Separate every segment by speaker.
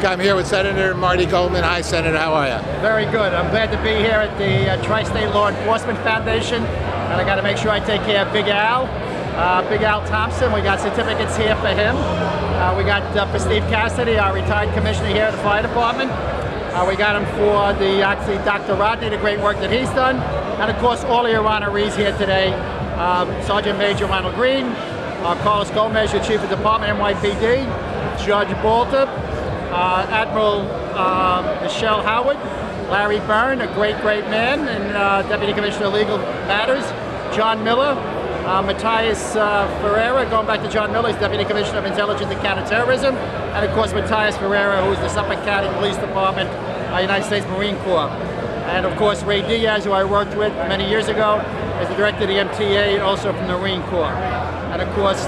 Speaker 1: Frank. I'm here with Senator Marty Goldman. Hi, Senator. How are you?
Speaker 2: Very good. I'm glad to be here at the Tri-State Law Enforcement Foundation, and I got to make sure I take care of Big Al Thompson. We got certificates here for him. We got for Steve Cassidy, our retired commissioner here at the fire department. We got him for Dr. Rodney, the great work that he's done, and of course all of your honorees here today. Sergeant Major Ronald Green, Carlos Gomez, your Chief of Department, NYPD, Judge Balter, Admiral Michelle Howard, Larry Byrne, a great man, and Deputy Commissioner of Legal Matters, John Miller, Matthias Ferreira, going back to John Miller, he's Deputy Commissioner of Intelligence and Counterterrorism, and of course Matthias Ferreira, who's the Suffolk County Police Department, United States Marine Corps. And of course Ray Diaz, who I worked with many years ago, is the director of the MTA, also from the Marine Corps. And of course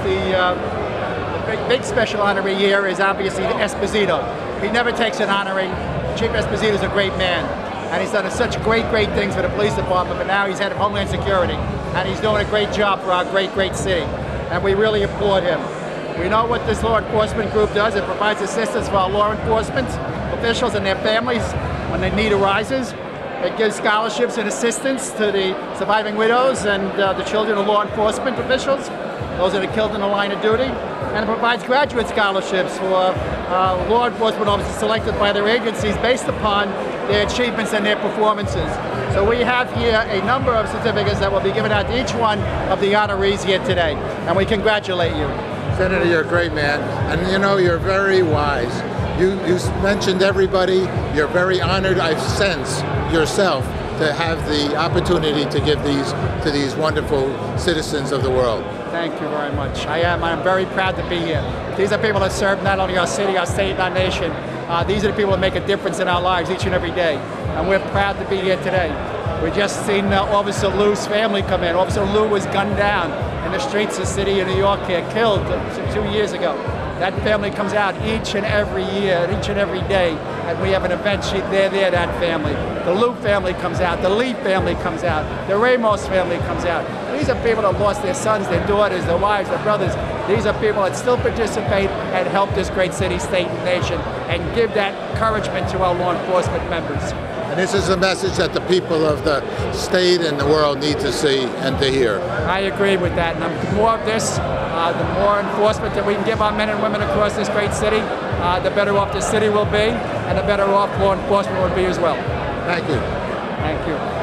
Speaker 2: the big special honoree here is obviously Esposito. He never takes an honoree. Chief Esposito is a great man, and he's done such great things for the police department, but now he's head of Homeland Security, and he's doing a great job for our great city, and we really applaud him. We know what this law enforcement group does. It provides assistance for our law enforcement officials and their families when the need arises. It gives scholarships and assistance to the surviving widows and the children of law enforcement officials, those that are killed in the line of duty. And it provides graduate scholarships for law enforcement officers selected by their agencies based upon their achievements and their performances. So we have here a number of certificates that will be given out to each one of the honorees here today, and we congratulate you.
Speaker 1: Senator, you're a great man, and you know, you're very wise. You mentioned everybody. You're very honored, I sense, yourself, to have the opportunity to give these to these wonderful citizens of the world.
Speaker 2: Thank you very much. I'm very proud to be here. These are people that serve not only our city, our state, and our nation. These are the people that make a difference in our lives each and every day. And we're proud to be here today. We just seen Officer Lou's family come in. Officer Lou was gunned down in the streets of the city of New York here, killed 2 years ago. That family comes out each and every year, each and every day, and we have an event. They're there, that family. The Lou family comes out, the Lee family comes out, the Ramos family comes out. These are people that lost their sons, their daughters, their wives, their brothers. These are people that still participate and help this great city, state, and nation, and give that encouragement to our law enforcement members.
Speaker 1: And this is a message that the people of the state and the world need to see and to hear.
Speaker 2: I agree with that. And the more of this, the more enforcement that we can give our men and women across this great city, the better off the city will be, and the better off law enforcement will be as well.
Speaker 1: Thank you.
Speaker 2: Thank you.